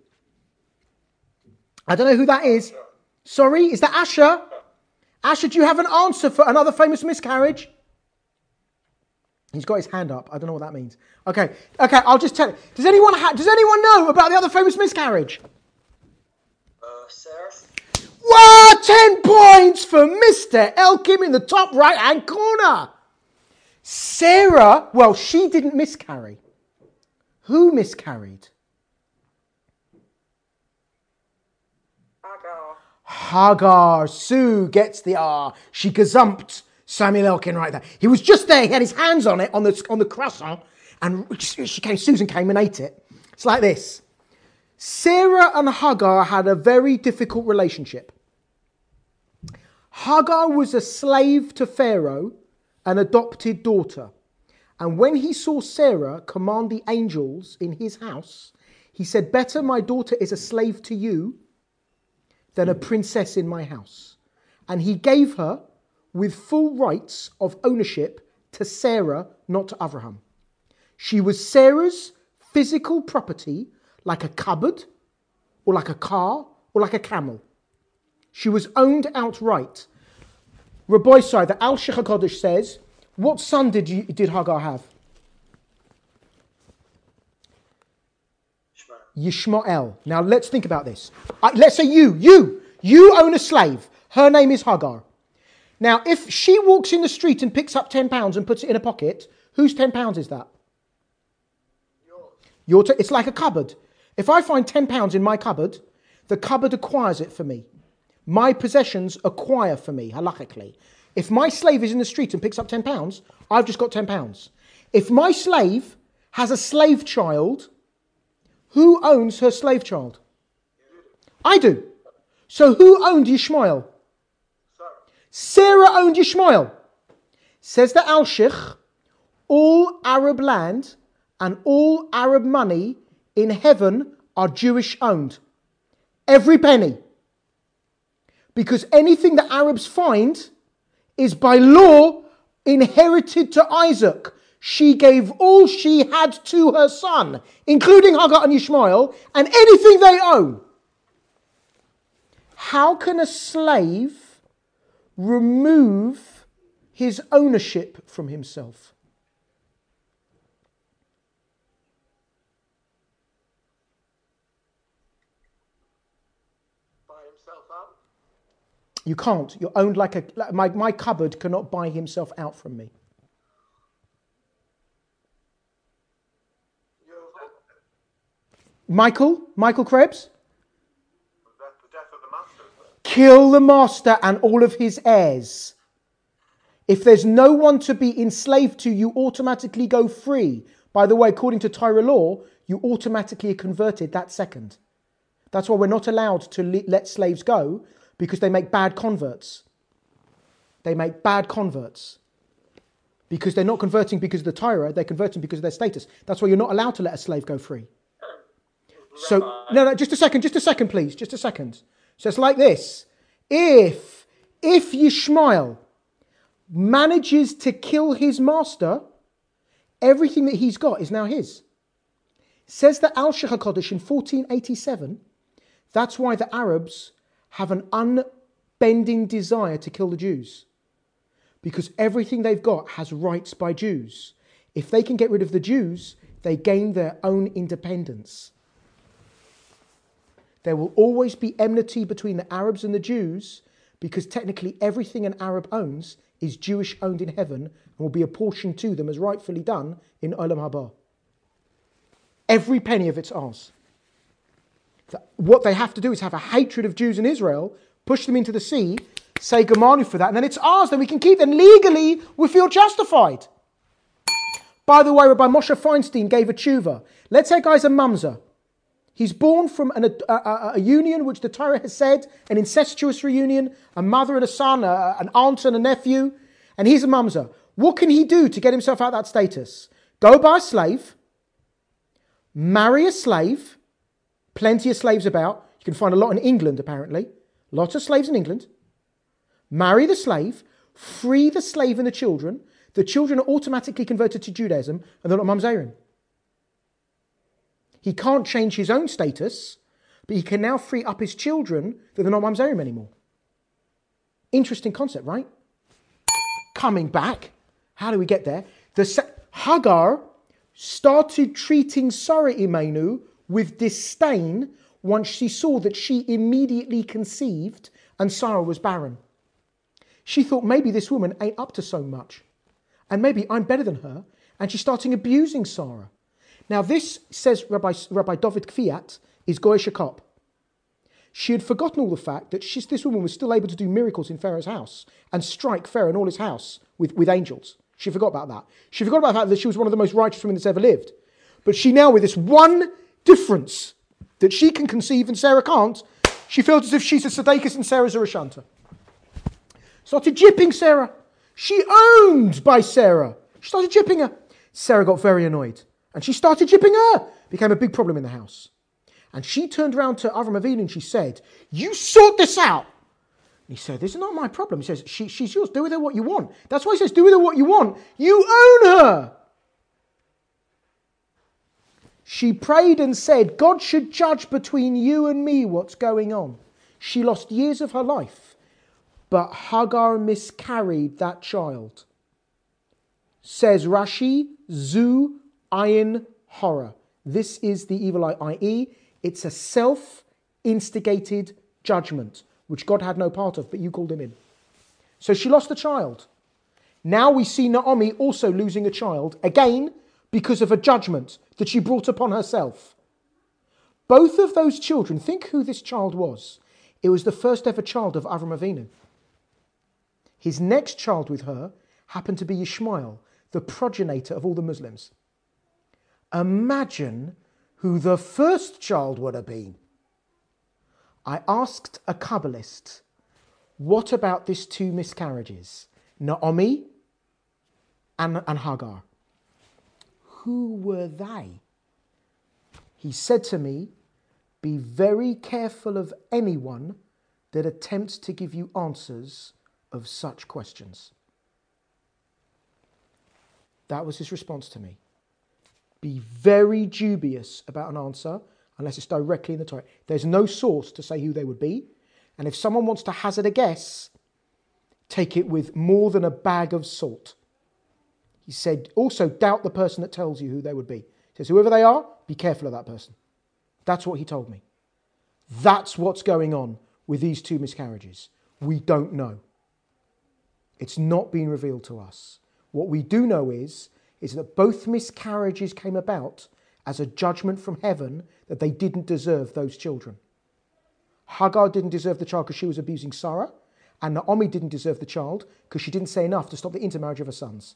I don't know who that is. Sorry, is that Asher? Asher, do you have an answer for another famous miscarriage? He's got his hand up. I don't know what that means. Okay, okay, I'll just tell you. Does anyone ha- does anyone know about the other famous miscarriage? Uh, Sarah? Wow, ten points for Mister Elkim in the top right-hand corner. Sarah, well, she didn't miscarry. Who miscarried? Hagar. Hagar. Sue gets the R. She gazumped Samuel Elkin right there. He was just there. He had his hands on it, on the, on the croissant, and she came, Susan came and ate it. It's like this. Sarah and Hagar had a very difficult relationship. Hagar was a slave to Pharaoh, an adopted daughter. And when he saw Sarah command the angels in his house, he said, better my daughter is a slave to you than a princess in my house. And he gave her with full rights of ownership to Sarah, not to Abraham. She was Sarah's physical property, like a cupboard, or like a car, or like a camel. She was owned outright. Rabbi Sai, the Al Sheikh HaKodesh says, what son did you, did Hagar have? Yishmael. Now let's think about this. Uh, let's say you, you, you own a slave. Her name is Hagar. Now, if she walks in the street and picks up ten pounds and puts it in a pocket, whose ten pounds is that? Yours. Your t- it's like a cupboard. If I find ten pounds in my cupboard, the cupboard acquires it for me. My possessions acquire for me, halachically. If my slave is in the street and picks up ten pounds, I've just got ten pounds. If my slave has a slave child, who owns her slave child? I do. So who owned Yishmael? Sarah owned Yishmael. Says the Al-Sheikh, all Arab land and all Arab money in heaven are Jewish owned. Every penny. Because anything that Arabs find is by law inherited to Isaac. She gave all she had to her son, including Hagar and Ishmael, and anything they own. How can a slave remove his ownership from himself? Buy himself out. You can't. You're owned like a... Like my, my cupboard cannot buy himself out from me. Michael? Michael Krebs? The death of the master. kill the master and all of his heirs. If there's no one to be enslaved to, you automatically go free. By the way, according to Torah law, you automatically are converted that second. That's why we're not allowed to le- let slaves go, because they make bad converts. They make bad converts. Because they're not converting because of the Torah, they're converting because of their status. That's why you're not allowed to let a slave go free. So, no, no, just a second, just a second, please, just a second. So it's like this. If, if Yishmael manages to kill his master, everything that he's got is now his. Says the Al-Sheikh HaKadosh in fourteen eighty-seven, that's why the Arabs have an unbending desire to kill the Jews. Because everything they've got has rights by Jews. If they can get rid of the Jews, they gain their own independence. There will always be enmity between the Arabs and the Jews, because technically everything an Arab owns is Jewish owned in heaven and will be apportioned to them as rightfully done in Olam Haba. Every penny of it's ours. What they have to do is have a hatred of Jews in Israel, push them into the sea, say Gemanu for that, and then it's ours, then we can keep them. Legally, we feel justified. By the way, Rabbi Moshe Feinstein gave a tshuva. Let's say a guy's a mamzer. He's born from an, a, a, a union which the Torah has said, an incestuous reunion, a mother and a son, a, an aunt and a nephew, and he's a mamzer. What can he do to get himself out of that status? Go buy a slave, marry a slave, plenty of slaves about. You can find a lot in England, apparently. Lots of slaves in England. Marry the slave, free the slave and the children. The children are automatically converted to Judaism, and they're not mamzerim. He can't change his own status, but he can now free up his children that they're not mamzerim anymore. Interesting concept, right? Coming back, how do we get there? The se- Hagar started treating Sarah Imenu with disdain once she saw that she immediately conceived and Sarah was barren. She thought maybe this woman ain't up to so much, and maybe I'm better than her, and she's starting abusing Sarah. Now this, says Rabbi, Rabbi David Kfiat, is Goy Shekop. She had forgotten all the fact that she's, this woman was still able to do miracles in Pharaoh's house and strike Pharaoh and all his house with, with angels. She forgot about that. She forgot about the fact that she was one of the most righteous women that's ever lived. But she now, with this one difference, that she can conceive and Sarah can't, she feels as if she's a Sadekis and Sarah's a Rashanta. Started jipping Sarah. She owned by Sarah. She started jipping her. Sarah got very annoyed. And she started jipping her. Became a big problem in the house. And she turned around to Avram Avinu and she said, you sort this out. And he said, this is not my problem. He says, she, she's yours. Do with her what you want. That's why he says, do with her what you want. You own her. She prayed and said, God should judge between you and me what's going on. She lost years of her life. But Hagar miscarried that child. Says Rashi, Zu Ayin Horror. This is the evil eye, that is, it's a self-instigated judgment, which God had no part of, but you called him in. So she lost a child. Now we see Naomi also losing a child, again, because of a judgment that she brought upon herself. Both of those children, think who this child was. It was the first ever child of Avram Avinu. His next child with her happened to be Ishmael, the progenitor of all the Muslims. Imagine who the first child would have been. I asked a Kabbalist, what about these two miscarriages? Naomi and, and Hagar. Who were they? He said to me, be very careful of anyone that attempts to give you answers of such questions. That was his response to me. Be very dubious about an answer unless it's directly in the Torah. There's no source to say who they would be. And if someone wants to hazard a guess, take it with more than a bag of salt. He said, also doubt the person that tells you who they would be. He says, whoever they are, be careful of that person. That's what he told me. That's what's going on with these two miscarriages. We don't know. It's not been revealed to us. What we do know is, is that both miscarriages came about as a judgment from heaven that they didn't deserve those children. Hagar didn't deserve the child because she was abusing Sarah, and Naomi didn't deserve the child because she didn't say enough to stop the intermarriage of her sons.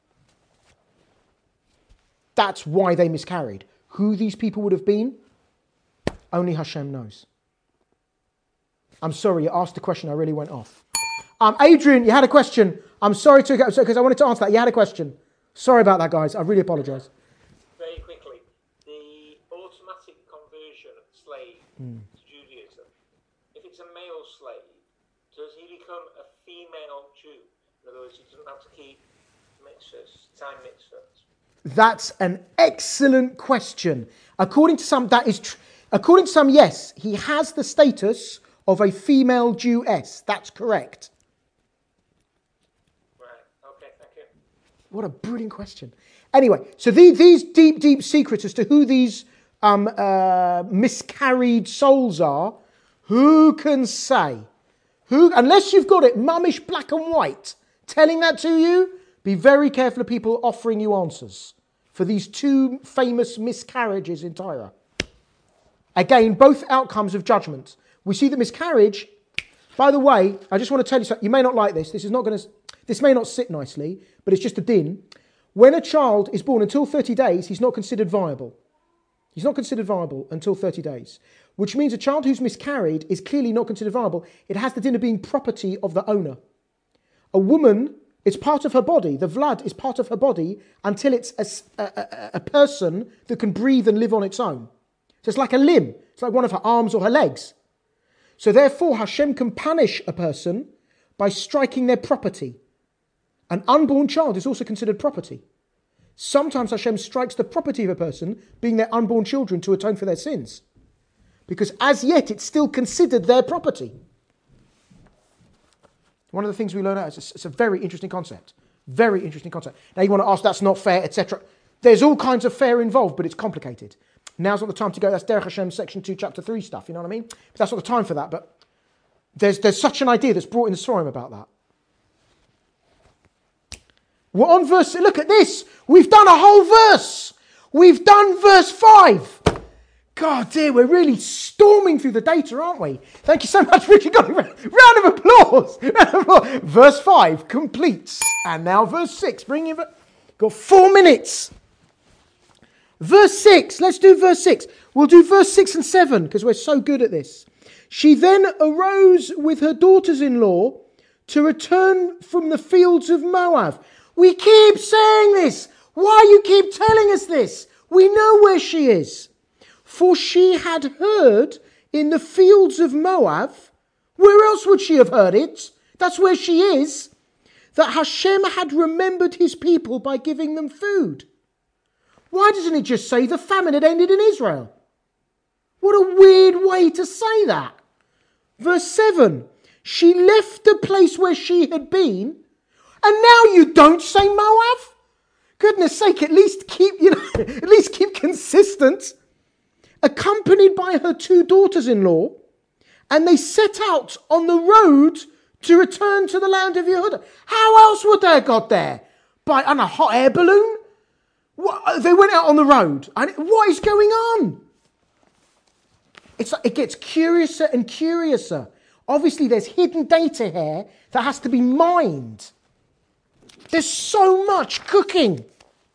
That's why they miscarried. Who these people would have been, only Hashem knows. I'm sorry, you asked a question, I really went off. Um, Adrian, you had a question. I'm sorry to go, because I wanted to answer that. You had a question. Sorry about that, guys. I really apologise. Very quickly, the automatic conversion of the slave Mm. to Judaism, if it's a male slave, does he become a female Jew? In other words, he doesn't have to keep mitzvahs, time mitzvahs. That's an excellent question. According to some, that is tr- according to some, yes, he has the status of a female Jewess. That's correct. Right. Okay. Thank you. What a brilliant question. Anyway, so the, these deep, deep secrets as to who these um, uh, miscarried souls are, who can say? Who, unless you've got it mummish black and white, telling that to you, be very careful of people offering you answers for these two famous miscarriages in Tyre. Again, both outcomes of judgment. We see the miscarriage. By the way, I just want to tell you something. You may not like this. This is not going to. This may not sit nicely, but it's just a din. When a child is born until thirty days, he's not considered viable. He's not considered viable until thirty days, which means a child who's miscarried is clearly not considered viable. It has the din of being property of the owner. A woman, it's part of her body. The vlad is part of her body until it's a, a, a, a person that can breathe and live on its own. So it's like a limb. It's like one of her arms or her legs. So therefore, Hashem can punish a person by striking their property. An unborn child is also considered property. Sometimes Hashem strikes the property of a person, being their unborn children, to atone for their sins. Because as yet, it's still considered their property. One of the things we learn out is it's a very interesting concept. Very interesting concept. Now you want to ask, that's not fair, et cetera. There's all kinds of fair involved, but it's complicated. Now's not the time to go. That's Derech Hashem section two, chapter three stuff. You know what I mean? But that's not the time for that. But there's there's such an idea that's brought in the Sorim about that. We're on verse. Look at this. We've done a whole verse. We've done verse five. God dear, we're really storming through the data, aren't we? Thank you so much, Richard. Got a round of applause. Round of applause. Verse five completes, and now verse six. Bring in. Got four minutes. Verse six, let's do verse six. We'll do verse six and seven because we're so good at this. She then arose with her daughters-in-law to return from the fields of Moab. We keep saying this. Why you keep telling us this? We know where she is. For she had heard in the fields of Moab. Where else would she have heard it? That's where she is. That Hashem had remembered his people by giving them food. Why doesn't it just say the famine had ended in Israel? What a weird way to say that. Verse seven. She left the place where she had been, and now you don't say Moab? Goodness sake, at least keep, you know, at least keep consistent. Accompanied by her two daughters-in-law, and they set out on the road to return to the land of Yehuda. How else would they have got there? By on a hot air balloon? What, they went out on the road. And what is going on? It's like, it gets curiouser and curiouser. Obviously, there's hidden data here that has to be mined. There's so much cooking.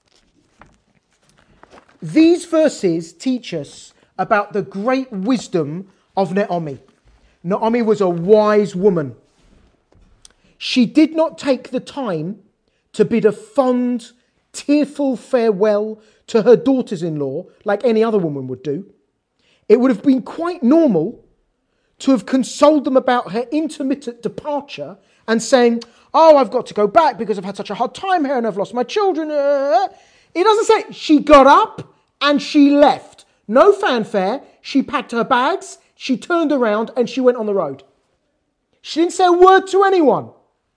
These verses teach us about the great wisdom of Naomi. Naomi was a wise woman. She did not take the time to bid a fond, tearful farewell to her daughters-in-law like any other woman would do. It would have been quite normal to have consoled them about her intermittent departure and saying, oh, I've got to go back because I've had such a hard time here and I've lost my children. It doesn't say she got up and she left. No fanfare. She packed her bags, she turned around and she went on the road. She didn't say a word to anyone.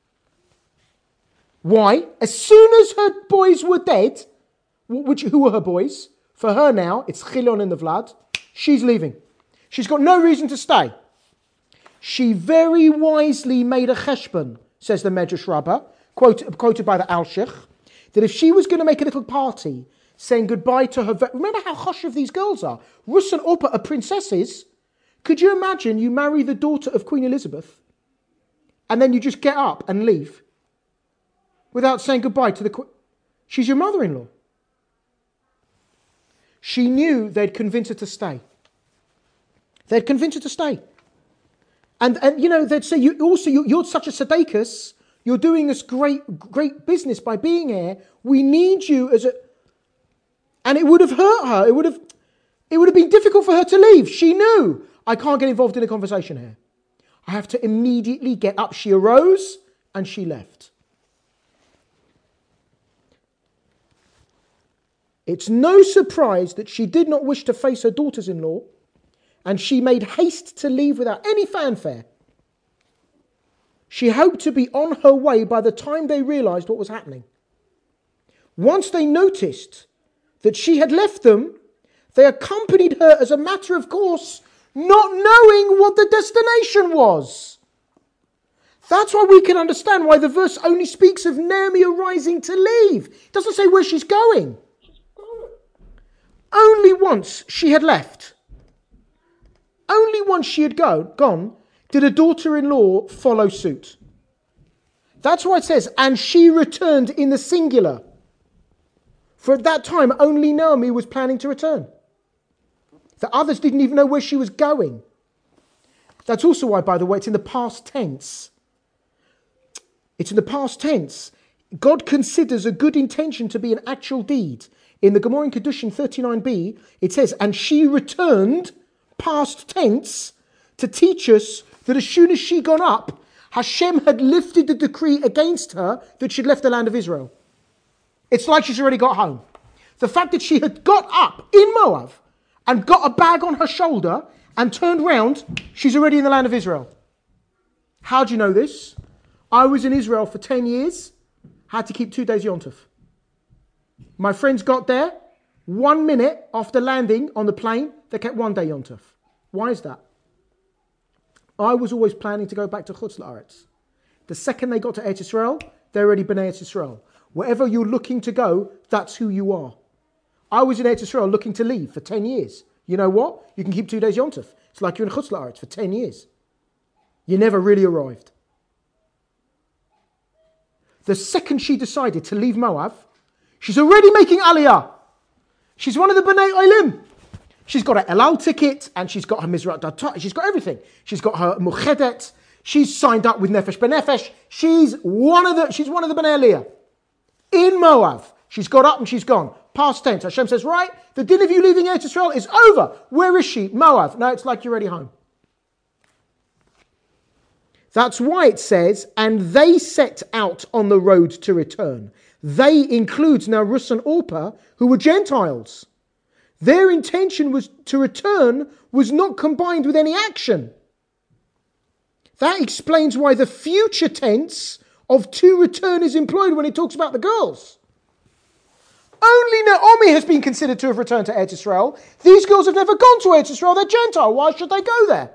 Why? As soon as her boys were dead, which who were her boys? For her now, it's Chilon and the Vlad. She's leaving. She's got no reason to stay. She very wisely made a cheshbon, says the Medrash Rabbah, quote, quoted by the Alshich, that if she was going to make a little party, saying goodbye to her... Remember how choshev these girls are. Rus and Orpah are princesses. Could you imagine you marry the daughter of Queen Elizabeth and then you just get up and leave without saying goodbye to the Queen? She's your mother-in-law. She knew they'd convince her to stay. They'd convince her to stay. And, and you know, they'd say, you also, you, you're such a Sadaikas, you're doing us great, great business by being here. We need you as a... And it would have hurt her. It would have, it would have been difficult for her to leave. She knew, I can't get involved in a conversation here. I have to immediately get up. She arose and she left. It's no surprise that she did not wish to face her daughters-in-law, and she made haste to leave without any fanfare. She hoped to be on her way by the time they realized what was happening. Once they noticed that she had left them, they accompanied her as a matter of course, not knowing what the destination was. That's why we can understand why the verse only speaks of Naomi arising to leave. It doesn't say where she's going. Only once she had left, only once she had go, gone, did a daughter-in-law follow suit. That's why it says, and she returned in the singular. For at that time, only Naomi was planning to return. The others didn't even know where she was going. That's also why, by the way, it's in the past tense. It's in the past tense. God considers a good intention to be an actual deed. In the Gemara in Kedushin thirty-nine b, it says, and she returned, past tense, to teach us that as soon as she gone up, Hashem had lifted the decree against her that she'd left the land of Israel. It's like she's already got home. The fact that she had got up in Moab and got a bag on her shoulder and turned round, she's already in the land of Israel. How do you know this? I was in Israel for ten years, had to keep two days Yontov. My friends got there, one minute after landing on the plane, they kept one day Yontov. Why is that? I was always planning to go back to Chutz La'aretz. The second they got to Eretz Yisrael, they're already B'nai Eretz Yisrael. Wherever you're looking to go, that's who you are. I was in Eretz Yisrael looking to leave for ten years. You know what? You can keep two days Yontov. It's like you're in Chutz La'aretz for ten years. You never really arrived. The second she decided to leave Moab, she's already making Aliyah. She's one of the B'nai Olim. She's got her El Al ticket and she's got her Mizrat Datat. She's got everything. She's got her Muchedet. She's signed up with Nefesh B'Nefesh. She's one of the, she's one of the B'nai Aliyah. In Moab. She's got up and she's gone. Past tense. Hashem says, right, the din of you leaving Eretz Yisrael is over. Where is she? Moab. No, it's like you're already home. That's why it says, and they set out on the road to return. They includes now Rus and Orpah, who were Gentiles. Their intention was to return was not combined with any action. That explains why the future tense of to return is employed when it talks about the girls. Only Naomi has been considered to have returned to Eretz Yisrael. These girls have never gone to Eretz Yisrael. They're Gentile. Why should they go there?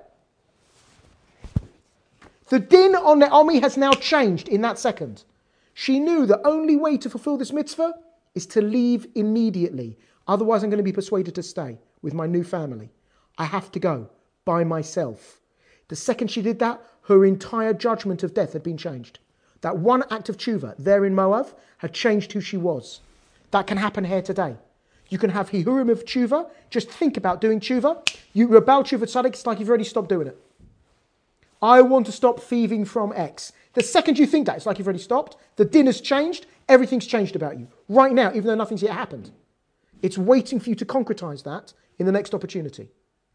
The din on Naomi has now changed in that second. She knew the only way to fulfill this mitzvah is to leave immediately. Otherwise, I'm going to be persuaded to stay with my new family. I have to go by myself. The second she did that, her entire judgment of death had been changed. That one act of tshuva there in Moab had changed who she was. That can happen here today. You can have hihurim of tshuva. Just think about doing tshuva. You rebel tshuva tzaddik, it's like you've already stopped doing it. I want to stop thieving from X. The second you think that, it's like you've already stopped. The din has changed. Everything's changed about you. Right now, even though nothing's yet happened. It's waiting for you to concretize that in the next opportunity.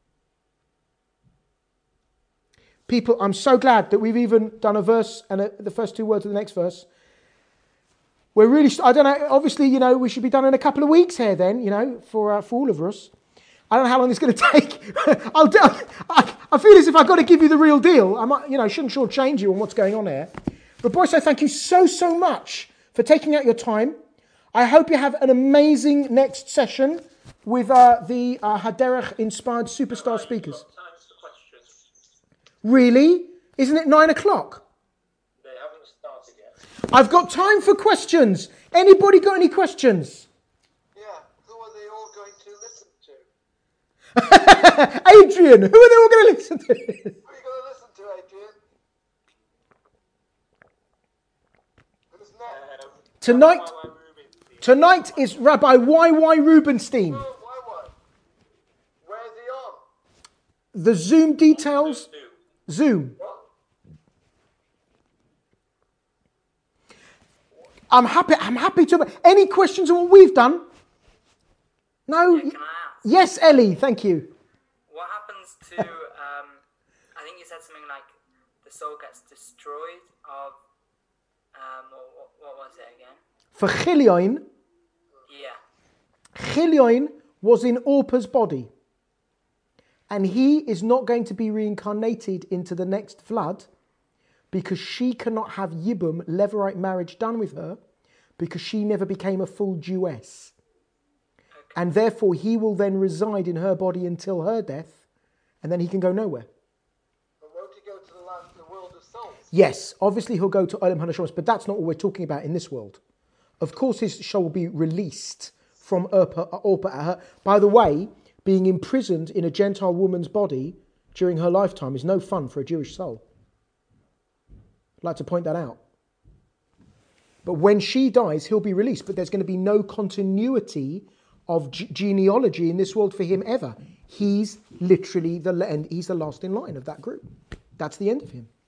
People, I'm so glad that we've even done a verse and a, the first two words of the next verse. We're really, I don't know, obviously, you know, we should be done in a couple of weeks here then, you know, for, uh, for all of us. I don't know how long it's going to take. I'll do, I, I feel as if I've got to give you the real deal. I might, you know, shouldn't shortchange you on what's going on here. But boys, I thank you so, so much for taking out your time. I hope you have an amazing next session with uh, the uh, Haderech inspired superstar speakers. Really? Isn't it nine o'clock? They haven't started yet. I've got time for questions. Anybody got any questions? Yeah, who are they all going to listen to? Adrian, who are they all going to listen to? Who are you going to listen to, Adrian? Who's next? Um, Tonight, Rabbi Rubinstein. tonight is Rabbi Y Y Rubenstein. Oh, why, why? Where's he on? The Zoom details, Zoom. What? I'm happy. I'm happy to. Any questions on what we've done? No. Yeah, can I ask? Yes, Ellie. Thank you. What happens to, um, I think you said something like the soul gets destroyed of, um, what, what was it again? For Chilioin, Yeah. Chilioin was in Orpa's body, and he is not going to be reincarnated into the next flood because she cannot have Yibum, Levirate marriage, done with her because she never became a full Jewess. And therefore, he will then reside in her body until her death, and then he can go nowhere. But won't he go to the land, the world of souls? Yes, obviously he'll go to Olam Hanashos, but that's not what we're talking about in this world. Of course, his soul will be released from Orpa, Orpa at her. By the way, being imprisoned in a Gentile woman's body during her lifetime is no fun for a Jewish soul. I'd like to point that out. But when she dies, he'll be released, but there's going to be no continuity of ge- genealogy in this world for him ever. He's literally the end. He's the last in line of that group. That's the end of him.